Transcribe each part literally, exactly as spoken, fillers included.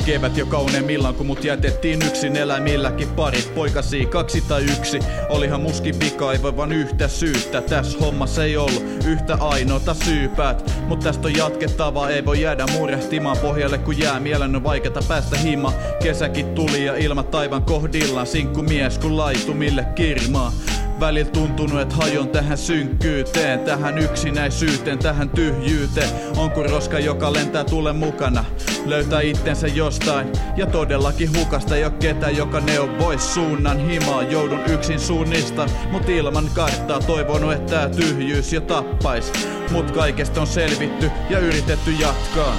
Kevät jo kauneimmillaan, kun mut jätettiin yksin eläimilläkin parit poikasi, kaksi tai yksi. Olihan muskin vika, ei voi vaan yhtä syystä. Tässä hommassa ei ollut yhtä ainoata syypäät, mut tästä on jatkettava, ei voi jäädä murehtimaan pohjalle, kun jää mielen on vaikeata päästä hima. Kesäkin tuli ja ilmat aivan kohdillaan, sinkku mies kun laitumille kirmaa. Välillä tuntunut, et hajon tähän synkkyyteen, tähän yksinäisyyteen, tähän tyhjyyteen. On kuin roska, joka lentää tulen mukana, löytää itsensä jostain. Ja todellakin hukasta ei oo ketä, joka neuvois suunnan himaa. Joudun yksin suunnista, mut ilman karttaa. Toivonut, että tää tyhjyys jo tappais, mut kaikesta on selvitty ja yritetty jatkaa.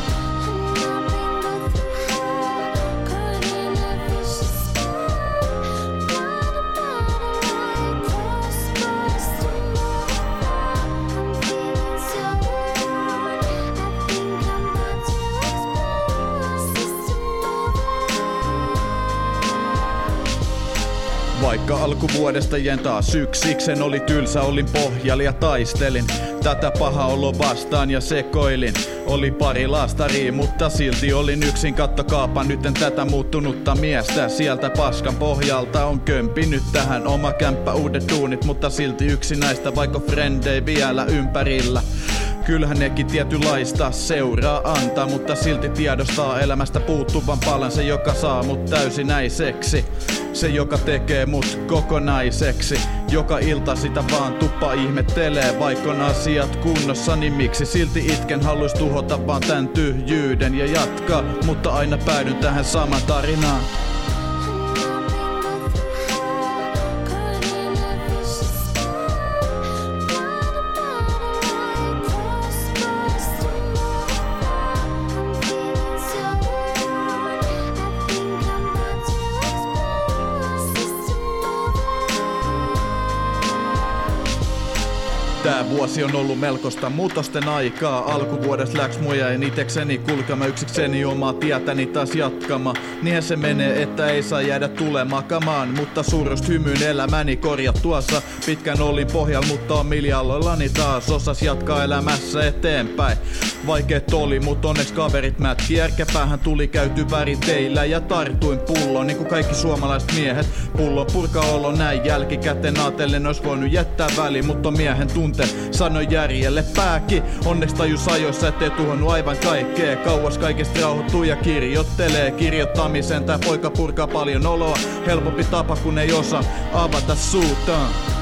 Vaikka alkuvuodesta jen taas yksiksen oli tylsä, olin pohjalla ja taistelin tätä paha olo vastaan ja sekoilin. Oli pari laastaria, mutta silti olin yksin, kattokaapa nytten tätä muuttunutta miestä. Sieltä paskan pohjalta on kömpinyt tähän oma kämppä, uudet tuunit, mutta silti yksinäistä, vaikka frendei vielä ympärillä. Kyllähän nekin tietynlaista seuraa antaa, mutta silti tiedostaa elämästä puuttuvan palan. Se joka saa mut täysinäiseksi, se joka tekee mut kokonaiseksi. Joka ilta sitä vaan tuppa ihmettelee, vaikka on asiat kunnossa, niin miksi silti itken, haluis tuhota vaan tän tyhjyyden ja jatkaa, mutta aina päädyn tähän saman tarinaan. Tää vuosi on ollut melkoista muutosten aikaa. Alkuvuodesta läks muja en itekseni kulkema yksikseni omaa tietäni taas jatkama. Niinhän se menee, että ei saa jäädä tulemakamaan, mutta surust hymyyn elämäni korjattuassa. Pitkän olin pohjalla, mutta on miljaloillani taas osas jatkaa elämässä eteenpäin. Vaikeet oli, mut onneksi kaverit mätki. Järkäpäähän tuli käyty väriteillä ja tartuin pulloon, niin kuin kaikki suomalaiset miehet. Pullon purkaolo näin jälkikäteen aatellen ois voinut jättää väliin, mutta on miehen tunte sanoi järjelle pääki. Onneksi tajus ajoissa, ettei tuhonnut aivan kaikkea. Kauas kaikesta rauhoittuu ja kirjoittelee. Kirjoittamisen tää poika purkaa paljon oloa. Helpompi tapa kun ei osaa avata suutaan.